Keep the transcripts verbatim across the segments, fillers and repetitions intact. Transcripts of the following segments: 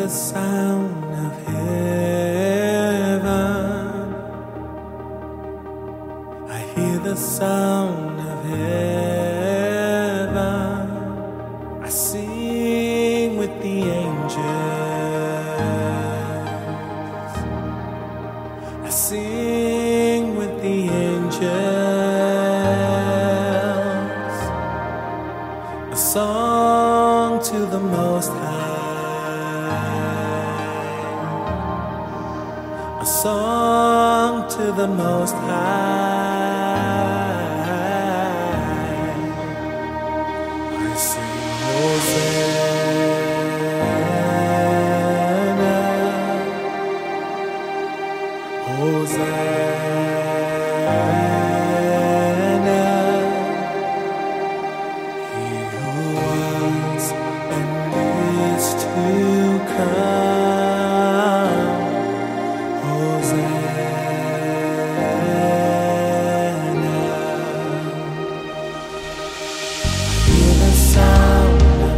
the sound of heaven. I hear the sound of heaven. I sing with the angels. I sing with the angels. A song to the Most High. A song to the Most High. I sing Hosanna, Hosanna. He who was and is to come. Hosanna. I hear the sound of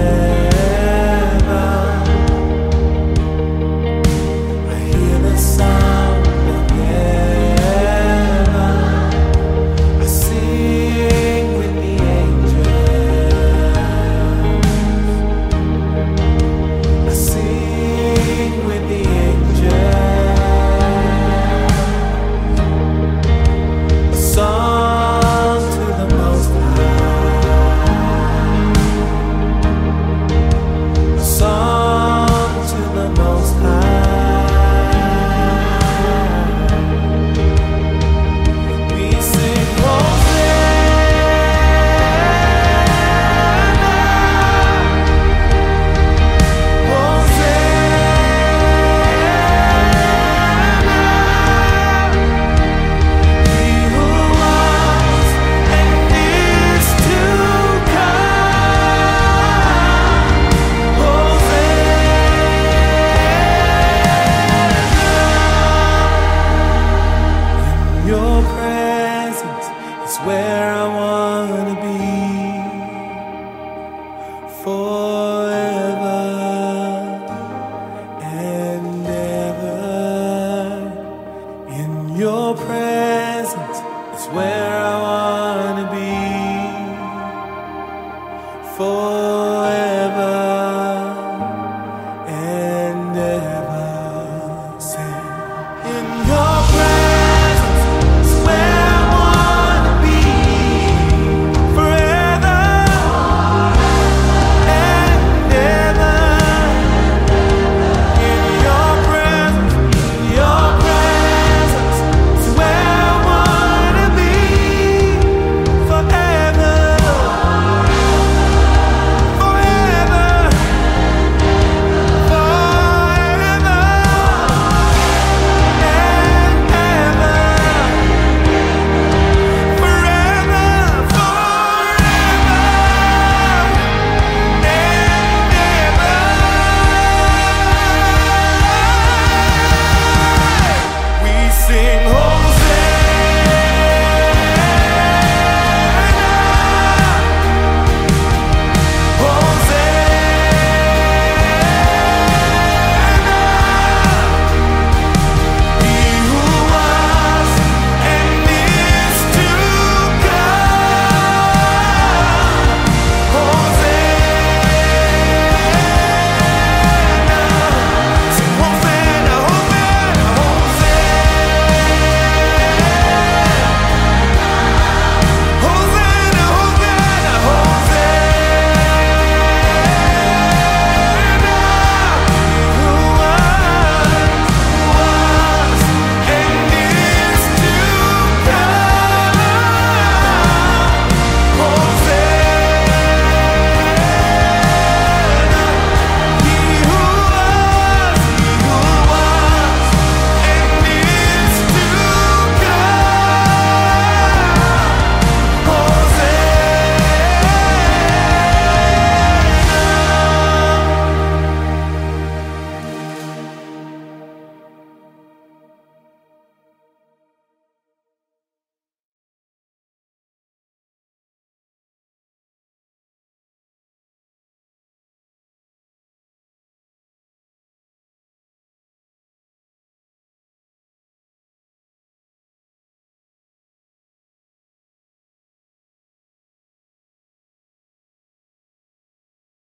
heaven. I hear the sound of heaven. I sing with the angels. I sing with the angels. A song to the Most High. A song to the Most High. We sing Hosanna, Hosanna. He who was and is to come. Hosanna. In your presence is where I want to be forever and ever. In your presence is where I want to be forever.